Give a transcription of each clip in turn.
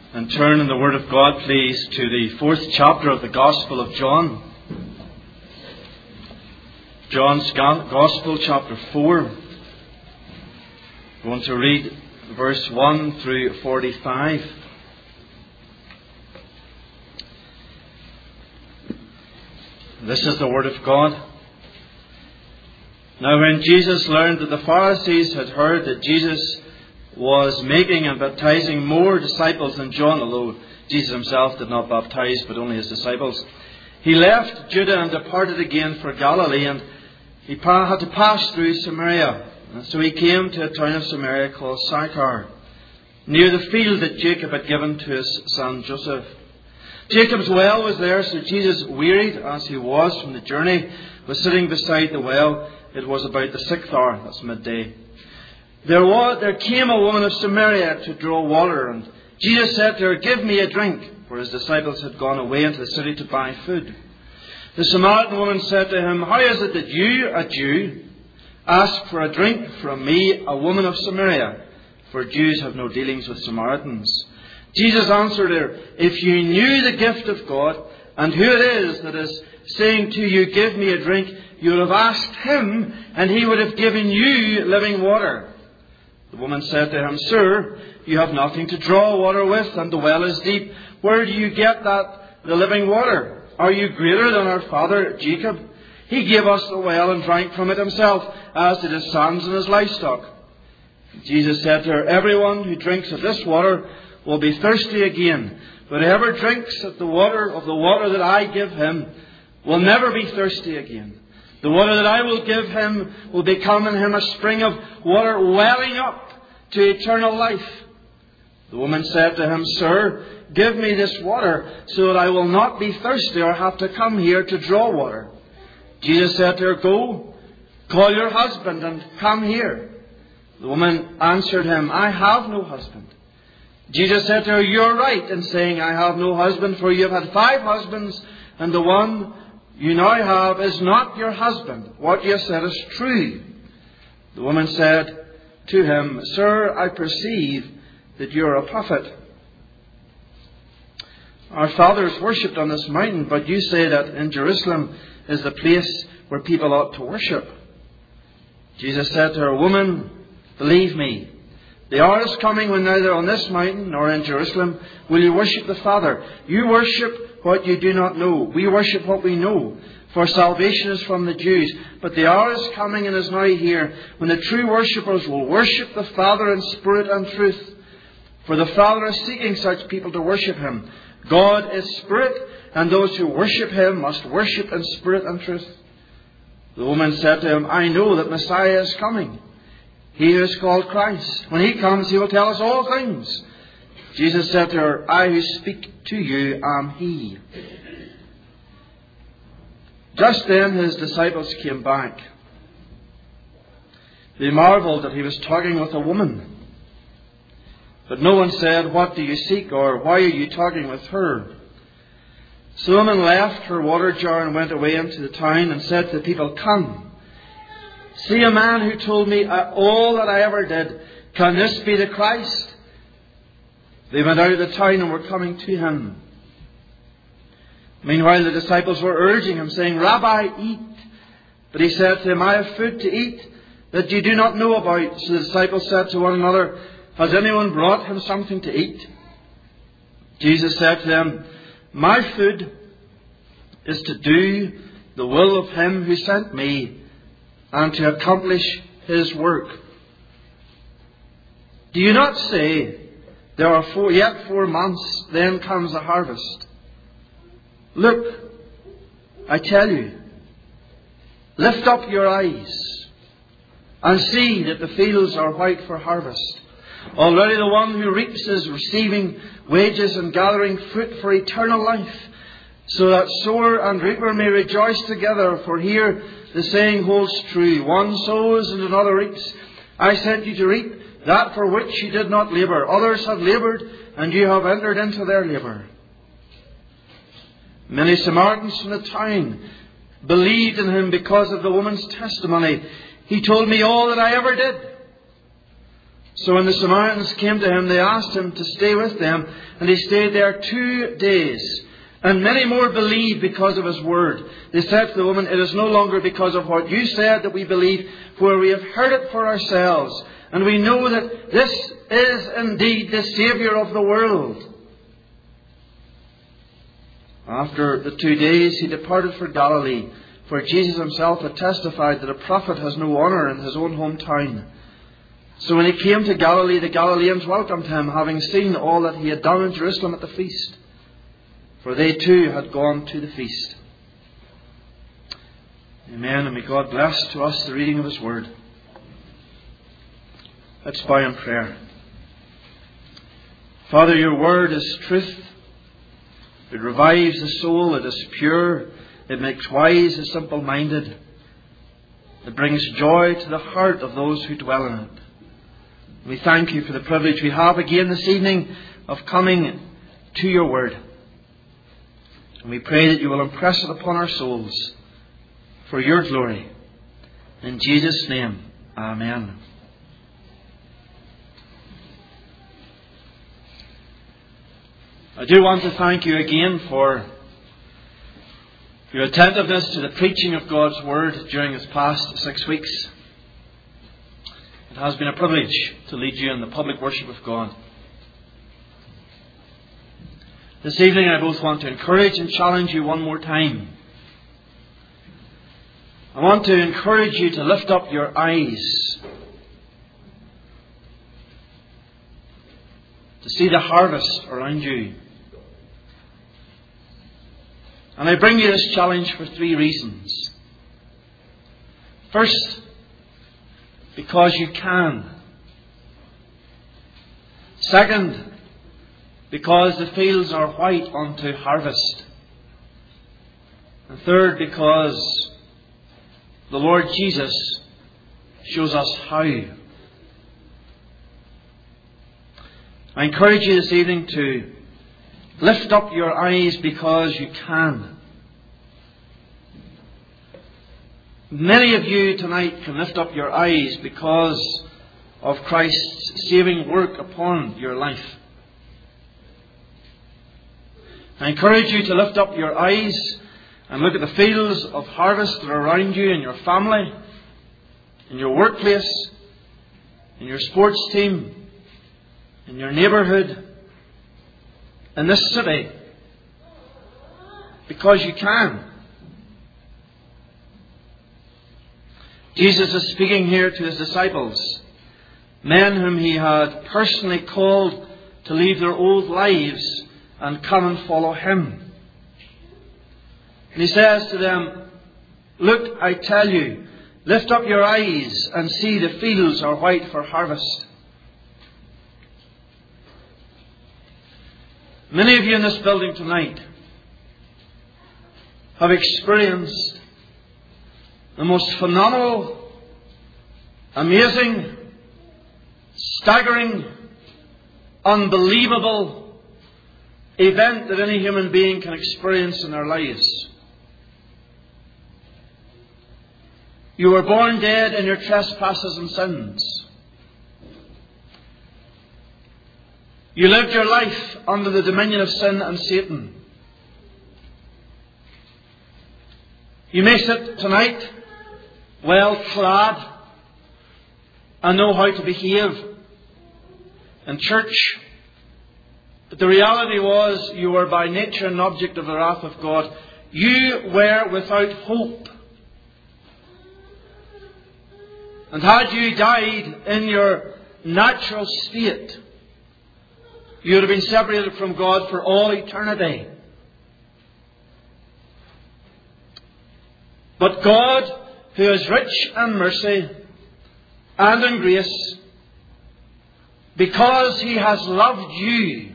And turn in the Word of God, please, to the 4th chapter of the Gospel of John. John's Gospel, chapter 4. I want to read verse 1 through 45. This is the Word of God. Now when Jesus learned that the Pharisees had heard that Jesus was making and baptizing more disciples than John, although Jesus himself did not baptize, but only his disciples, he left Judah and departed again for Galilee, and he had to pass through Samaria. And so he came to a town of Samaria called Sychar, near the field that Jacob had given to his son Joseph. Jacob's well was there, so Jesus, wearied as he was from the journey, was sitting beside the well. It was about the 6th hour, that's midday. There came a woman of Samaria to draw water, and Jesus said to her, "Give me a drink," for his disciples had gone away into the city to buy food. The Samaritan woman said to him, "How is it that you, a Jew, ask for a drink from me, a woman of Samaria? For Jews have no dealings with Samaritans." Jesus answered her, "If you knew the gift of God, and who it is that is saying to you, 'Give me a drink,' you would have asked him, and he would have given you living water." The woman said to him, "Sir, you have nothing to draw water with, and the well is deep. Where do you get the living water? Are you greater than our father Jacob? He gave us the well and drank from it himself, as did his sons and his livestock." Jesus said to her, "Everyone who drinks of this water will be thirsty again. But whoever drinks of the water that I give him will never be thirsty again. The water that I will give him will become in him a spring of water welling up to eternal life." The woman said to him, "Sir, give me this water so that I will not be thirsty or have to come here to draw water." Jesus said to her, "Go, call your husband and come here." The woman answered him, "I have no husband." Jesus said to her, "You're right in saying, 'I have no husband,' for you have had 5 husbands, and the one you now have is not your husband. What you have said is true." The woman said to him, "Sir, I perceive that you are a prophet. Our fathers worshipped on this mountain, but you say that in Jerusalem is the place where people ought to worship." Jesus said to her, "Woman, believe me, the hour is coming when neither on this mountain nor in Jerusalem will you worship the Father. You worship what you do not know. We worship what we know, for salvation is from the Jews. But the hour is coming and is now here when the true worshippers will worship the Father in spirit and truth. For the Father is seeking such people to worship him. God is spirit, and those who worship him must worship in spirit and truth." The woman said to him, "I know that Messiah is coming, he who is called Christ. When he comes, he will tell us all things." Jesus said to her, "I who speak to you am he." Just then his disciples came back. They marveled that he was talking with a woman. But no one said, "What do you seek?" or "Why are you talking with her?" So the woman left her water jar and went away into the town and said to the people, "Come, see a man who told me all that I ever did. Can this be the Christ?" They went out of the town and were coming to him. Meanwhile the disciples were urging him, saying, "Rabbi, eat." But he said to them, "I have food to eat that you do not know about." So the disciples said to one another, "Has anyone brought him something to eat?" Jesus said to them, "My food is to do the will of him who sent me and to accomplish his work. Do you not say, 'There are yet 4 months, then comes the harvest'? Look, I tell you, lift up your eyes and see that the fields are white for harvest. Already the one who reaps is receiving wages and gathering fruit for eternal life, so that sower and reaper may rejoice together. For here the saying holds true, 'One sows and another reaps.' I sent you to reap that for which you did not labour. Others have laboured, and you have entered into their labour." Many Samaritans from the town believed in him because of the woman's testimony. "He told me all that I ever did." So when the Samaritans came to him, they asked him to stay with them, and he stayed there 2 days. And many more believed because of his word. They said to the woman, "It is no longer because of what you said that we believe, for we have heard it for ourselves, and we know that this is indeed the Saviour of the world." After the 2 days, he departed for Galilee, for Jesus himself had testified that a prophet has no honour in his own hometown. So when he came to Galilee, the Galileans welcomed him, having seen all that he had done in Jerusalem at the feast. For they too had gone to the feast. Amen. And may God bless to us the reading of His Word. Let's bow in prayer. Father, your Word is truth. It revives the soul. It is pure. It makes wise the simple-minded. It brings joy to the heart of those who dwell in it. We thank you for the privilege we have again this evening of coming to your Word. And we pray that you will impress it upon our souls for your glory. In Jesus' name, amen. I do want to thank you again for your attentiveness to the preaching of God's Word during this past 6 weeks. It has been a privilege to lead you in the public worship of God. This evening I both want to encourage and challenge you one more time. I want to encourage you to lift up your eyes to see the harvest around you. And I bring you this challenge for 3 reasons. First, because you can. Second, because the fields are white unto harvest. And third, because the Lord Jesus shows us how. I encourage you this evening to lift up your eyes because you can. Many of you tonight can lift up your eyes because of Christ's saving work upon your life. I encourage you to lift up your eyes and look at the fields of harvest that are around you in your family, in your workplace, in your sports team, in your neighbourhood, in this city, because you can. Jesus is speaking here to his disciples, men whom he had personally called to leave their old lives and come and follow him. And he says to them, "Look, I tell you, lift up your eyes and see the fields are white for harvest." Many of you in this building tonight have experienced the most phenomenal, amazing, staggering, unbelievable event that any human being can experience in their lives. You were born dead in your trespasses and sins. You lived your life under the dominion of sin and Satan. You may sit tonight well clad and know how to behave in church, but the reality was you were by nature an object of the wrath of God. You were without hope. And had you died in your natural state, you would have been separated from God for all eternity. But God, who is rich in mercy and in grace, because he has loved you,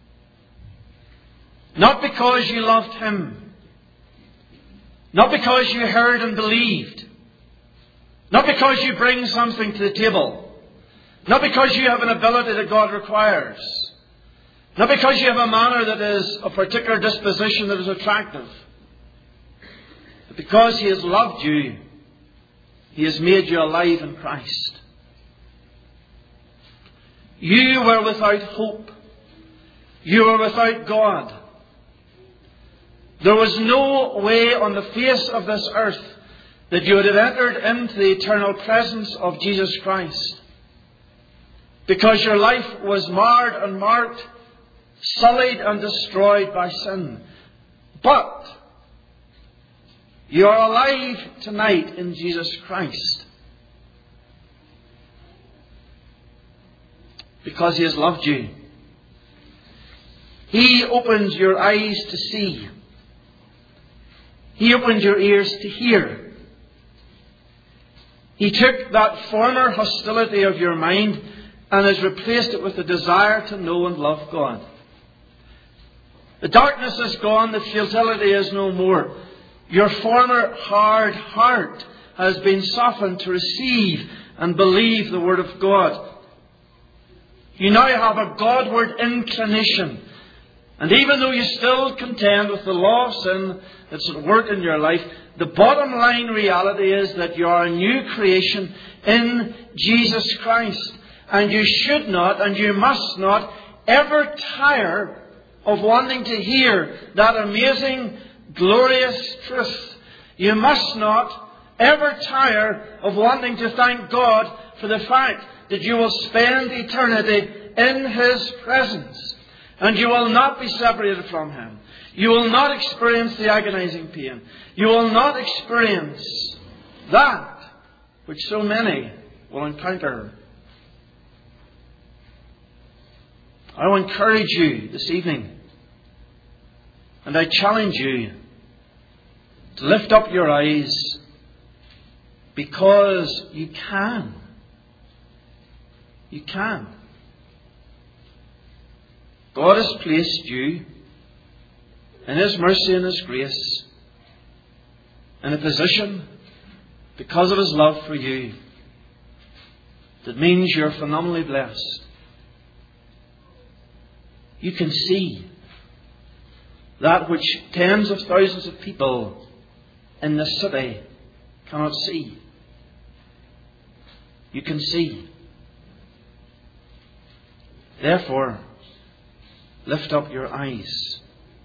not because you loved him, not because you heard and believed, not because you bring something to the table, not because you have an ability that God requires, not because you have a manner that is a particular disposition that is attractive, but because he has loved you, he has made you alive in Christ. You were without hope. You were without God. There was no way on the face of this earth that you would have entered into the eternal presence of Jesus Christ, because your life was marred and marked, sullied and destroyed by sin. But you are alive tonight in Jesus Christ, because He has loved you. He opened your eyes to see. He opened your ears to hear. He took that former hostility of your mind and has replaced it with the desire to know and love God. The darkness is gone, the futility is no more. Your former hard heart has been softened to receive and believe the Word of God. You now have a Godward inclination. And even though you still contend with the law of sin that's at work in your life, the bottom line reality is that you are a new creation in Jesus Christ. And you should not and you must not ever tire of wanting to hear that amazing, glorious truth. You must not ever tire of wanting to thank God for the fact that you will spend eternity in His presence. And you will not be separated from Him. You will not experience the agonizing pain. You will not experience that which so many will encounter. I will encourage you this evening, and I challenge you to lift up your eyes, because you can. You can. God has placed you in His mercy and His grace in a position, because of His love for you, that means you're phenomenally blessed. You can see that which tens of thousands of people in this city cannot see. You can see. Therefore, lift up your eyes.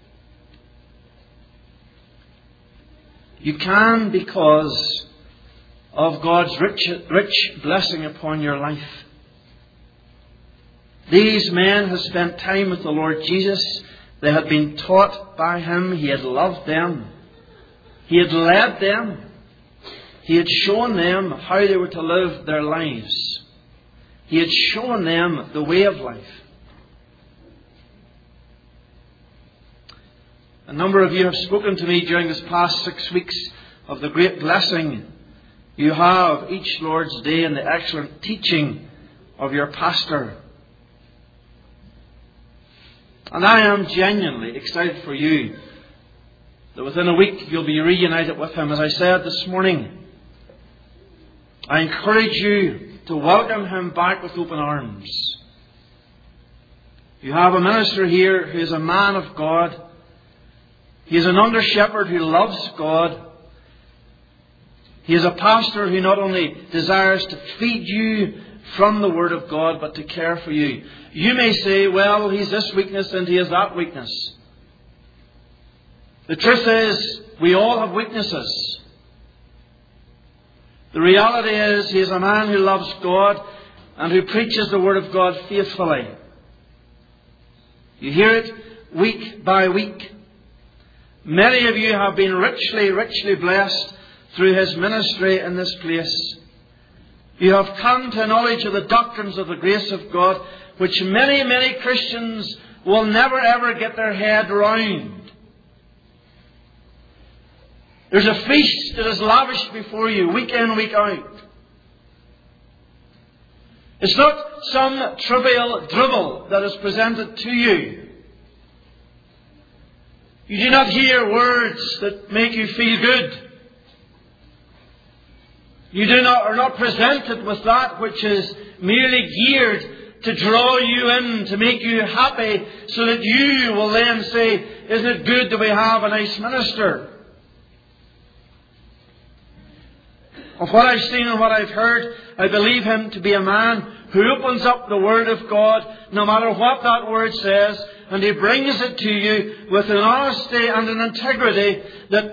You can, because of God's rich blessing upon your life. These men had spent time with the Lord Jesus. They had been taught by Him. He had loved them. He had led them. He had shown them how they were to live their lives. He had shown them the way of life. A number of you have spoken to me during this past 6 weeks of the great blessing you have each Lord's Day and the excellent teaching of your pastor. And I am genuinely excited for you that within a week you'll be reunited with him. As I said this morning, I encourage you to welcome him back with open arms. You have a minister here who is a man of God. He is an under-shepherd who loves God. He is a pastor who not only desires to feed you from the Word of God, but to care for you. You may say, well, he's this weakness and he has that weakness. The truth is, we all have weaknesses. The reality is, he is a man who loves God and who preaches the Word of God faithfully. You hear it week by week. Many of you have been richly blessed through his ministry in this place. You have come to a knowledge of the doctrines of the grace of God, which many Christians will never ever get their head round. There's a feast that is lavished before you, week in, week out. It's not some trivial dribble that is presented to you. You do not hear words that make you feel good. You are not presented with that which is merely geared to draw you in, to make you happy, so that you will then say, isn't it good that we have a nice minister? Of what I've seen and what I've heard, I believe him to be a man who opens up the Word of God, no matter what that Word says, and He brings it to you with an honesty and an integrity that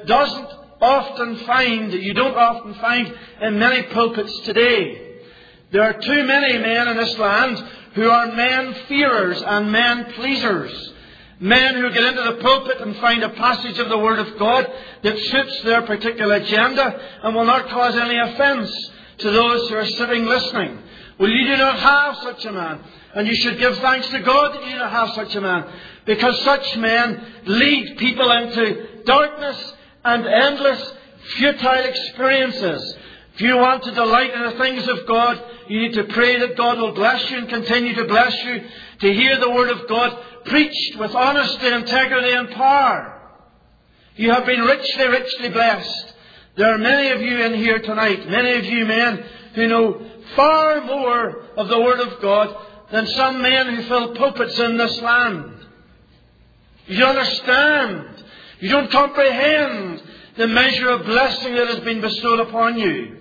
you don't often find in many pulpits today. There are too many men in this land who are men-fearers and men-pleasers. Men who get into the pulpit and find a passage of the Word of God that suits their particular agenda and will not cause any offence to those who are sitting listening. Well, you do not have such a man. And you should give thanks to God that you do not have such a man. Because such men lead people into darkness and endless, futile experiences. If you want to delight in the things of God, you need to pray that God will bless you and continue to bless you to hear the Word of God preached with honesty, integrity and power. You have been richly, richly blessed. There are many of you in here tonight, many of you men who know far more of the Word of God than some men who fill pulpits in this land. You don't understand. You don't comprehend the measure of blessing that has been bestowed upon you.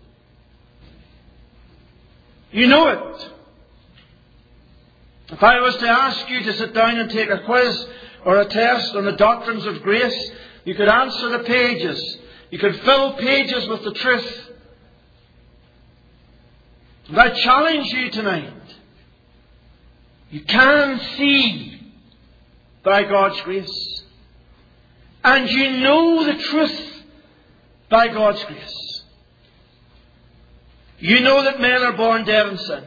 You know it. If I was to ask you to sit down and take a quiz or a test on the doctrines of grace, you could answer the pages. You could fill pages with the truth. And I challenge you tonight. You can see by God's grace. And you know the truth by God's grace. You know that men are born dead in sin.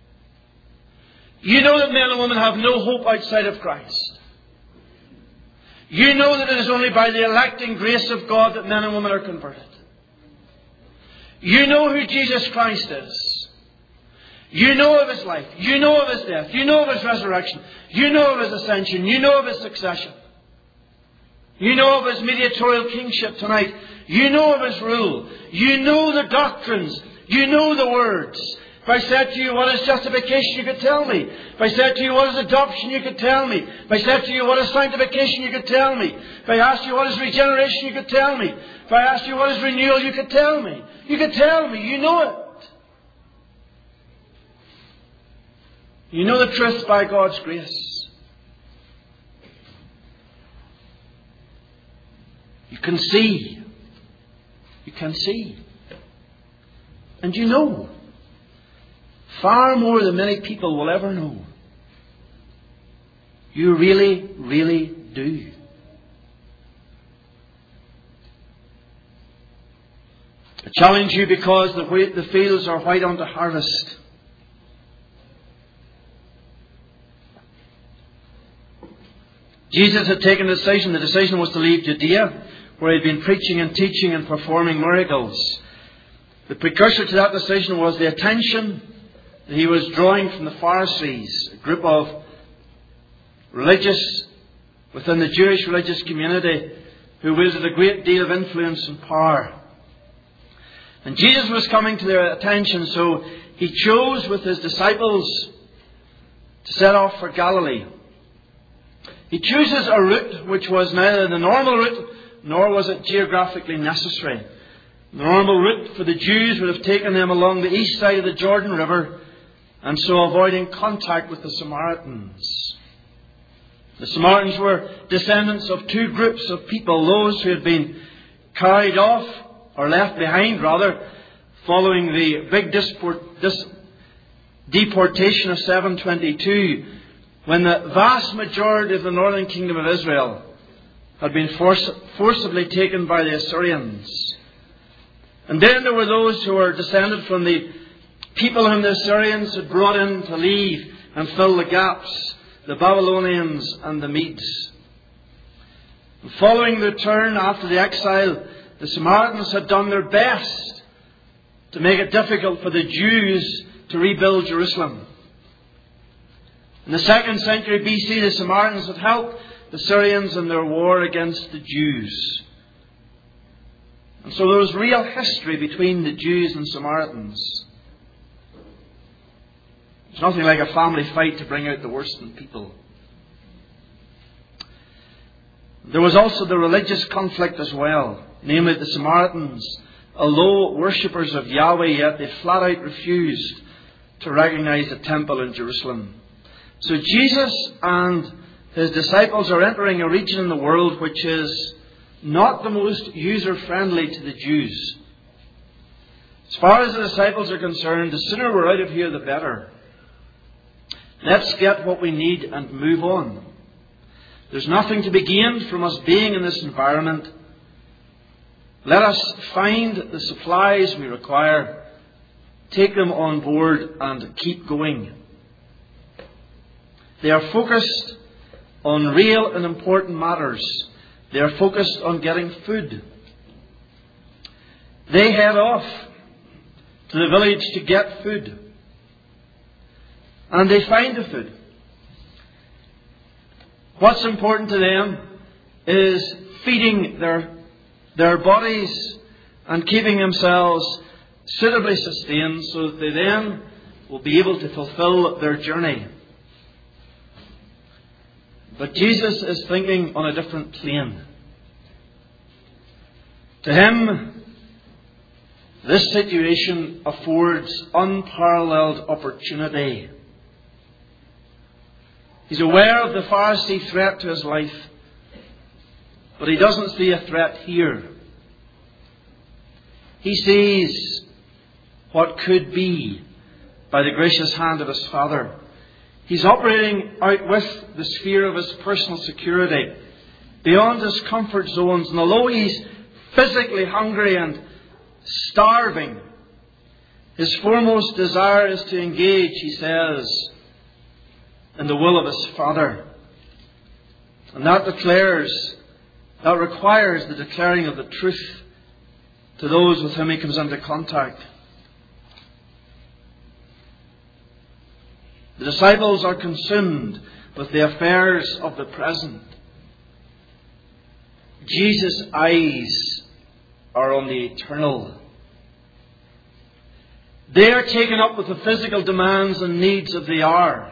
You know that men and women have no hope outside of Christ. You know that it is only by the electing grace of God that men and women are converted. You know who Jesus Christ is. You know of His life. You know of His death. You know of His resurrection. You know of His ascension. You know of His succession. You know of His mediatorial kingship tonight. You know of His rule. You know the doctrines. You know the words. If I said to you, what is justification, you could tell me. If I said to you, what is adoption, you could tell me. If I said to you, what is sanctification, you could tell me. If I asked you, what is regeneration, you could tell me. If I asked you, what is renewal, you could tell me. You could tell me. You know it. You know the truth by God's grace. You can see. You can see. And you know. Far more than many people will ever know. You really, really do. I challenge you because the fields are white unto harvest. Jesus had taken a decision. The decision was to leave Judea, where he had been preaching and teaching and performing miracles. The precursor to that decision was the attention that he was drawing from the Pharisees, a group of religious within the Jewish religious community who wielded a great deal of influence and power. And Jesus was coming to their attention, so he chose with his disciples to set off for Galilee. He chooses a route which was neither the normal route nor was it geographically necessary. The normal route for the Jews would have taken them along the east side of the Jordan River, and so avoiding contact with the Samaritans. The Samaritans were descendants of two groups of people, those who had been carried off, or left behind rather, following the big deportation of 722, when the vast majority of the northern kingdom of Israel had been forcibly taken by the Assyrians. And then there were those who were descended from the people whom the Assyrians had brought in to leave and fill the gaps, the Babylonians and the Medes. And following the return after the exile, the Samaritans had done their best to make it difficult for the Jews to rebuild Jerusalem. In the 2nd century BC, the Samaritans had helped the Syrians in their war against the Jews. And so there was real history between the Jews and Samaritans. It's nothing like a family fight to bring out the worst in people. There was also the religious conflict as well. Namely, the Samaritans, although worshippers of Yahweh, yet they flat out refused to recognize the temple in Jerusalem. So Jesus and his disciples are entering a region in the world which is not the most user-friendly to the Jews. As far as the disciples are concerned, the sooner we're out of here, the better. Let's get what we need and move on. There's nothing to be gained from us being in this environment. Let us find the supplies we require, take them on board and keep going. They are focused on real and important matters. They are focused on getting food. They head off to the village to get food. And they find the food. What's important to them is feeding their bodies and keeping themselves suitably sustained so that they then will be able to fulfill their journey. But Jesus is thinking on a different plane. To him, this situation affords unparalleled opportunity. He's aware of the Pharisee threat to his life, but he doesn't see a threat here. He sees what could be by the gracious hand of his Father. He's operating out with the sphere of his personal security, beyond his comfort zones. And although he's physically hungry and starving, his foremost desire is to engage, he says, in the will of his Father. And that requires the declaring of the truth to those with whom he comes into contact. The disciples are consumed with the affairs of the present. Jesus' eyes are on the eternal. They are taken up with the physical demands and needs of the hour.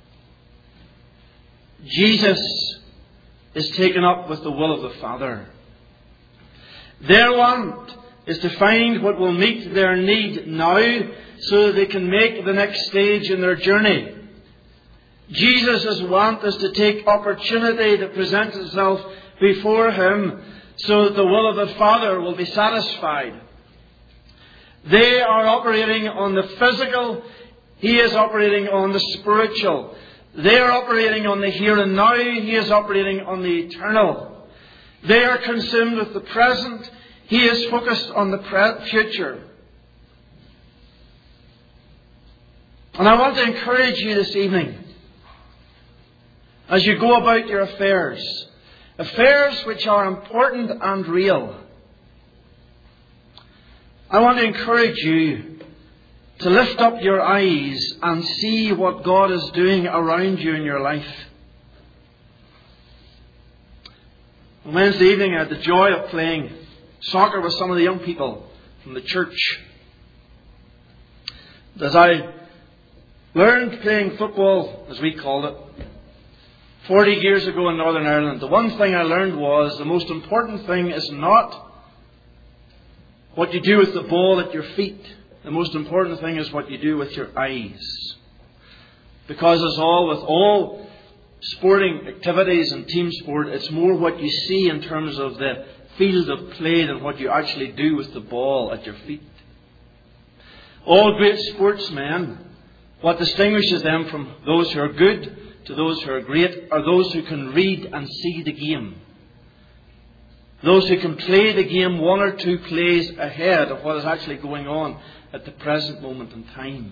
Jesus is taken up with the will of the Father. Their want is to find what will meet their need now so that they can make the next stage in their journey. Jesus' want is to take opportunity that presents itself before him so that the will of the Father will be satisfied. They are operating on the physical. He is operating on the spiritual. They are operating on the here and now. He is operating on the eternal. They are consumed with the present. He is focused on the future. And I want to encourage you this evening, as you go about your affairs which are important and real, I want to encourage you to lift up your eyes and see what God is doing around you in your life. On Wednesday evening, I had the joy of playing soccer with some of the young people from the church. As I learned playing football, as we called it, 40 years ago in Northern Ireland, the one thing I learned was the most important thing is not what you do with the ball at your feet. The most important thing is what you do with your eyes. Because as with all sporting activities and team sport, it's more what you see in terms of the field of play than what you actually do with the ball at your feet. All great sportsmen, what distinguishes them from those who are good to those who are great are those who can read and see the game. Those who can play the game one or two plays ahead of what is actually going on at the present moment in time.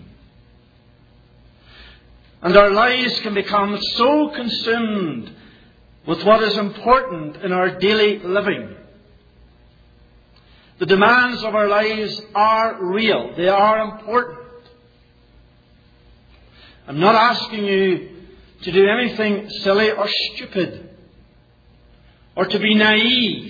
And our lives can become so consumed with what is important in our daily living. The demands of our lives are real. They are important. I'm not asking you to do anything silly or stupid, or to be naive.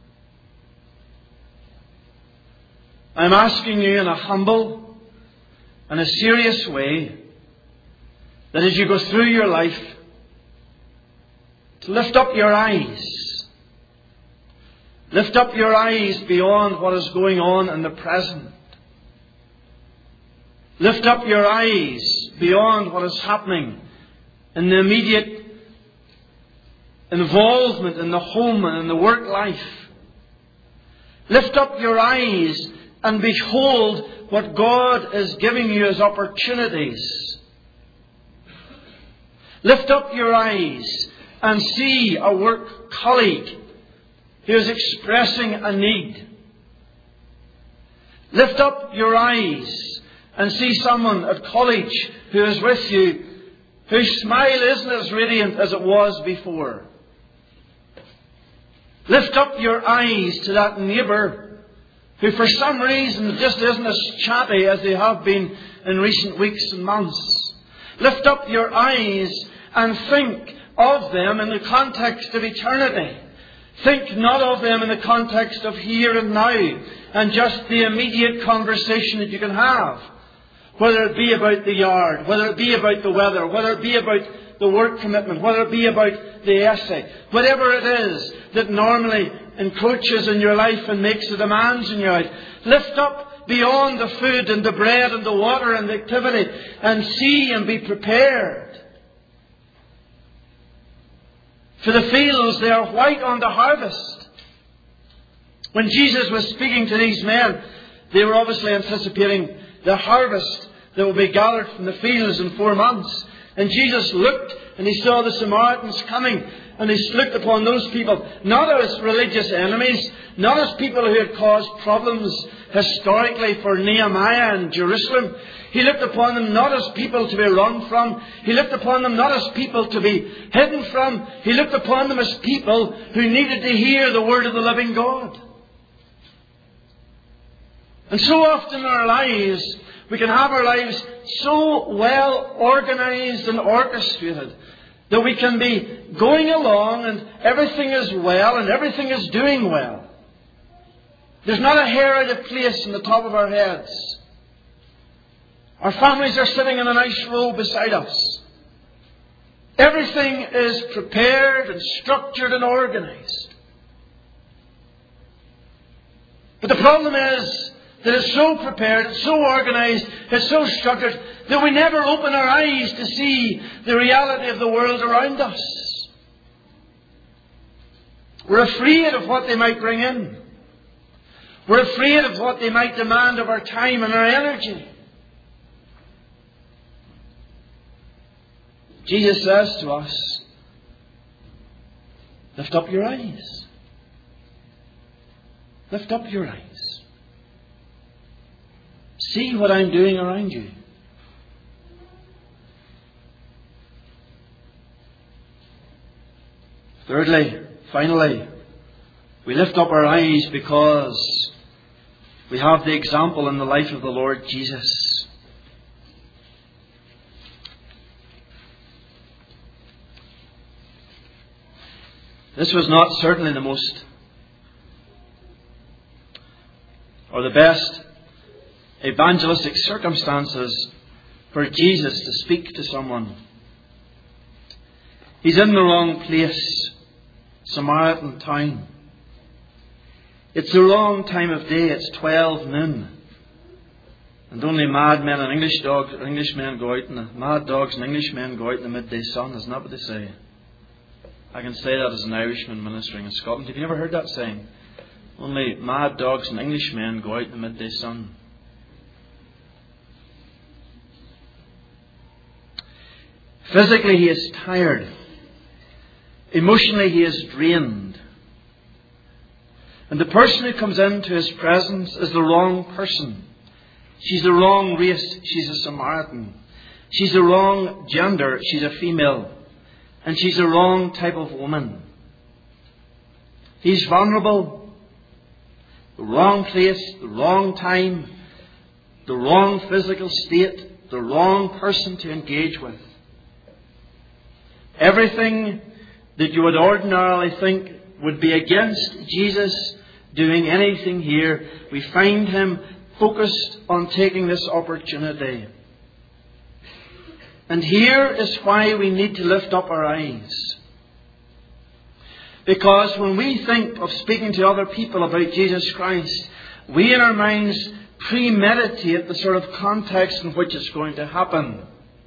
I'm asking you in a humble and a serious way that as you go through your life, to lift up your eyes. Lift up your eyes beyond what is going on in the present. Lift up your eyes beyond what is happening in the immediate involvement in the home and in the work life. Lift up your eyes and behold what God is giving you as opportunities. Lift up your eyes and see a work colleague who is expressing a need. Lift up your eyes and see someone at college who is with you, whose smile isn't as radiant as it was before. Lift up your eyes to that neighbour who for some reason just isn't as chatty as they have been in recent weeks and months. Lift up your eyes and think of them in the context of eternity. Think not of them in the context of here and now and just the immediate conversation that you can have. Whether it be about the yard, whether it be about the weather, whether it be about the work commitment, whether it be about the essay, whatever it is that normally encroaches in your life and makes the demands in your life. Lift up beyond the food and the bread and the water and the activity and see and be prepared. For the fields, they are white on the harvest. When Jesus was speaking to these men, they were obviously anticipating the harvest that will be gathered from the fields in 4 months. And Jesus looked and he saw the Samaritans coming, and he looked upon those people not as religious enemies, not as people who had caused problems historically for Nehemiah and Jerusalem. He looked upon them not as people to be run from. He looked upon them not as people to be hidden from. He looked upon them as people who needed to hear the word of the living God. And so often in our lives, we can have our lives so well organized and orchestrated that we can be going along and everything is well and everything is doing well. There's not a hair out of place in the top of our heads. Our families are sitting in a nice row beside us. Everything is prepared and structured and organized. But the problem is that it's so prepared, it's so organized, it's so structured that we never open our eyes to see the reality of the world around us. We're afraid of what they might bring in. We're afraid of what they might demand of our time and our energy. Jesus says to us, lift up your eyes. Lift up your eyes. See what I'm doing around you. Thirdly, finally, we lift up our eyes because we have the example in the life of the Lord Jesus. This was not certainly the most or the best evangelistic circumstances for Jesus to speak to someone. He's in the wrong place, Samaritan town. It's the wrong time of day. It's 12 noon. And only madmen and Englishmen go out, and mad dogs and Englishmen go out in the midday sun. Isn't that what they say? I can say that as an Irishman ministering in Scotland. Have you ever heard that saying? Only mad dogs and Englishmen go out in the midday sun. Physically he is tired. Emotionally he is drained. And the person who comes into his presence is the wrong person. She's the wrong race. She's a Samaritan. She's the wrong gender. She's a female. And she's the wrong type of woman. He's vulnerable. The wrong place, the wrong time, the wrong physical state, the wrong person to engage with. Everything that you would ordinarily think would be against Jesus doing anything here, we find him focused on taking this opportunity. And here is why we need to lift up our eyes. Because when we think of speaking to other people about Jesus Christ, we in our minds premeditate the sort of context in which it's going to happen.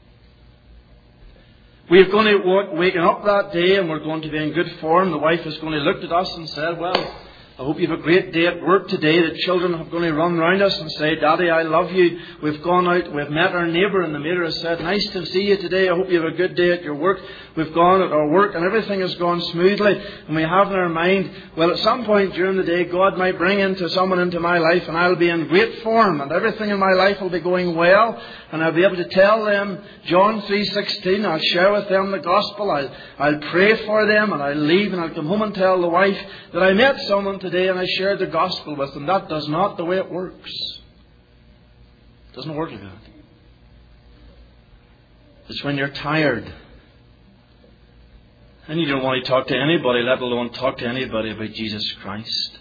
We're going to waken up that day and we're going to be in good form. The wife is going to look at us and say, well, I hope you have a great day at work today. The children are going to run round us and say, Daddy, I love you. We've gone out, we've met our neighbour, and the neighbour has said, nice to see you today. I hope you have a good day at your work. We've gone at our work and everything has gone smoothly. And we have in our mind, well, at some point during the day, God might bring someone into my life and I'll be in great form and everything in my life will be going well. And I'll be able to tell them John 3:16. I'll share with them the gospel. I'll pray for them and I'll leave and I'll come home and tell the wife that I met someone today and I shared the gospel with them. That does not the way it works. It doesn't work like that. It's when you're tired and you don't want to talk to anybody, let alone talk to anybody about Jesus Christ.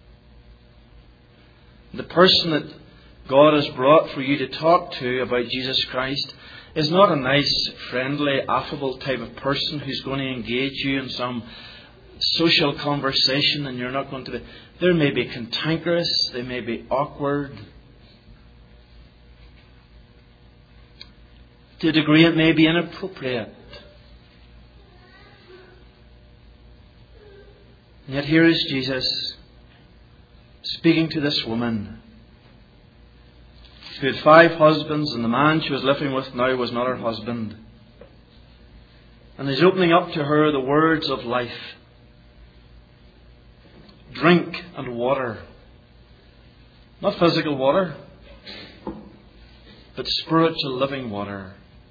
The person that God has brought for you to talk to about Jesus Christ is not a nice, friendly, affable type of person who's going to engage you in some social conversation and you're not going to be... They may be cantankerous, they may be awkward. To a degree it may be inappropriate. And yet here is Jesus speaking to this woman who had 5 husbands, and the man she was living with now was not her husband. And he's opening up to her the words of life. Drink and water. Not physical water, but spiritual living water.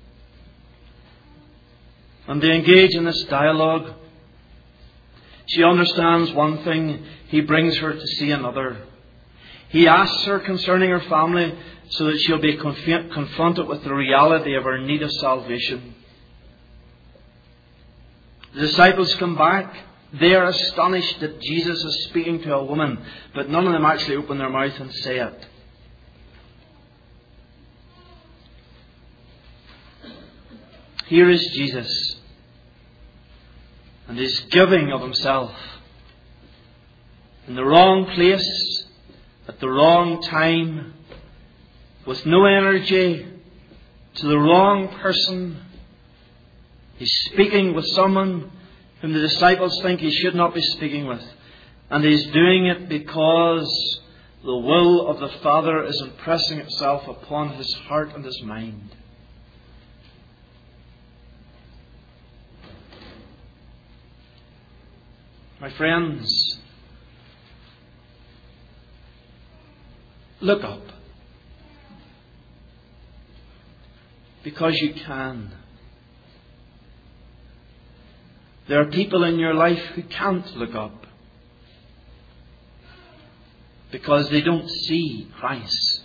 And they engage in this dialogue. She understands one thing. He brings her to see another. He asks her concerning her family so that she'll be confronted with the reality of her need of salvation. The disciples come back. They are astonished that Jesus is speaking to a woman, but none of them actually open their mouth and say it. Here is Jesus, and He's giving of Himself in the wrong place, at the wrong time, with no energy, to the wrong person. He's speaking with someone whom the disciples think He should not be speaking with. And He's doing it because the will of the Father is impressing itself upon His heart and His mind. My friends, look up. Because you can. There are people in your life who can't look up because they don't see Christ.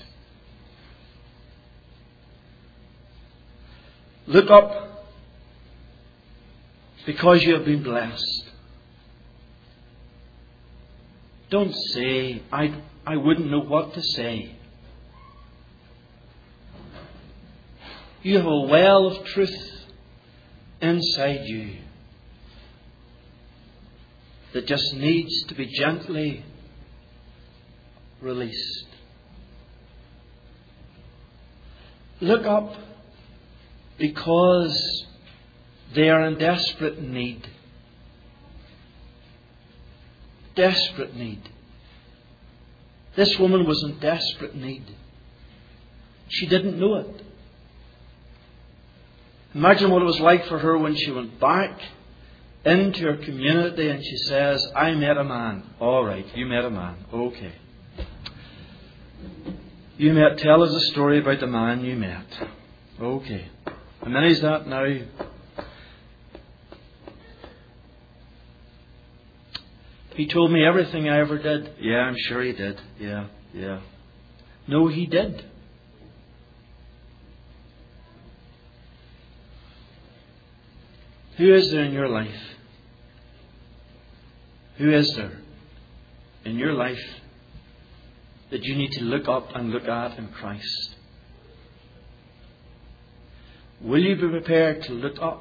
Look up because you have been blessed. Don't say, I wouldn't know what to say. You have a well of truth inside you that just needs to be gently released. Look up because they are in desperate need. Desperate need. This woman was in desperate need. She didn't know it. Imagine what it was like for her when she went back into her community and she says, I met a man. All right, you met a man. Okay. Tell us a story about the man you met. Okay. And then he's that now. He told me everything I ever did. Yeah, I'm sure he did. Yeah. No, he did. Who is there in your life? Who is there in your life that you need to look up and look at in Christ? Will you be prepared to look up?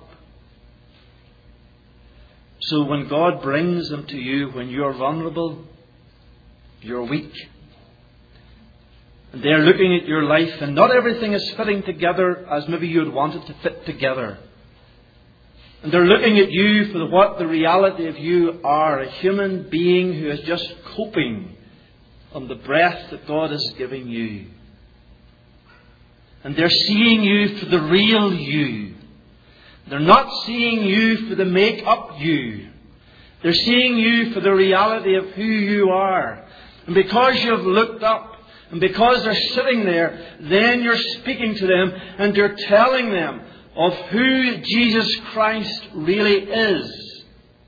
So when God brings them to you, when you're vulnerable, you're weak, And they're looking at your life, and not everything is fitting together as maybe you'd want it to fit together. And they're looking at you for what the reality of you are, a human being who is just coping on the breath that God is giving you. And they're seeing you for the real you. They're not seeing you for the make-up you. They're seeing you for the reality of who you are. And because you've looked up, and because they're sitting there, then you're speaking to them and you're telling them of who Jesus Christ really is.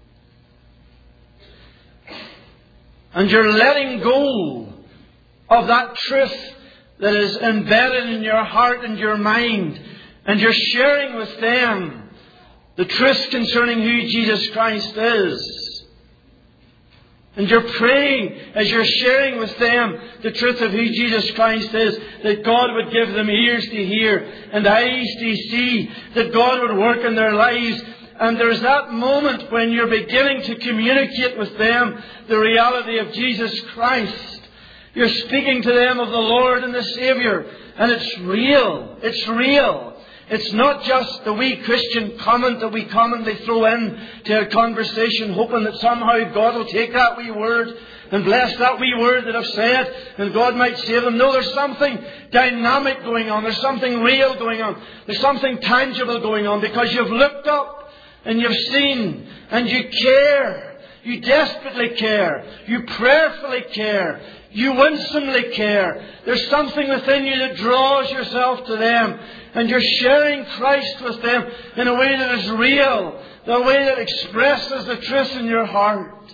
And you're letting go of that truth that is embedded in your heart and your mind. And you're sharing with them the truth concerning who Jesus Christ is. And you're praying as you're sharing with them the truth of who Jesus Christ is, that God would give them ears to hear and eyes to see, that God would work in their lives. And there's that moment when you're beginning to communicate with them the reality of Jesus Christ. You're speaking to them of the Lord and the Saviour. And it's real. It's real. It's not just the wee Christian comment that we commonly throw in to a conversation, hoping that somehow God will take that wee word and bless that wee word that I've said, and God might save them. No, there's something dynamic going on. There's something real going on. There's something tangible going on, because you've looked up and you've seen and you care. You desperately care. You prayerfully care. You winsomely care. There's something within you that draws yourself to them. And you're sharing Christ with them in a way that is real. A way that expresses the truth in your heart.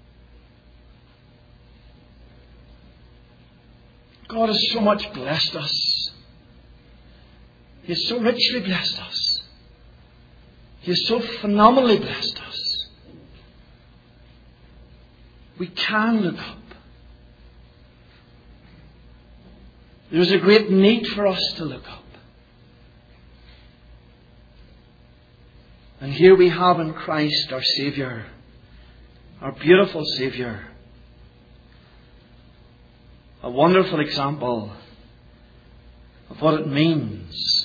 God has so much blessed us. He has so richly blessed us. He has so phenomenally blessed us. We can look up. There's a great need for us to look up. And here we have in Christ our Saviour, our beautiful Saviour, a wonderful example of what it means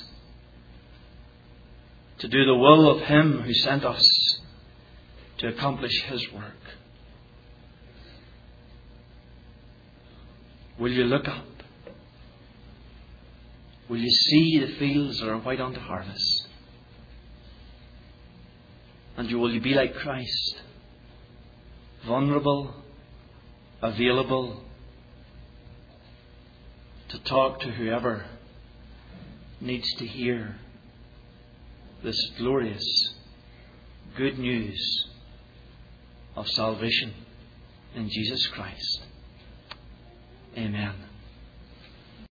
to do the will of Him who sent us to accomplish His work. Will you look up? Will you see the fields that are white unto harvest? And will you be like Christ? Vulnerable, available to talk to whoever needs to hear this glorious good news of salvation in Jesus Christ.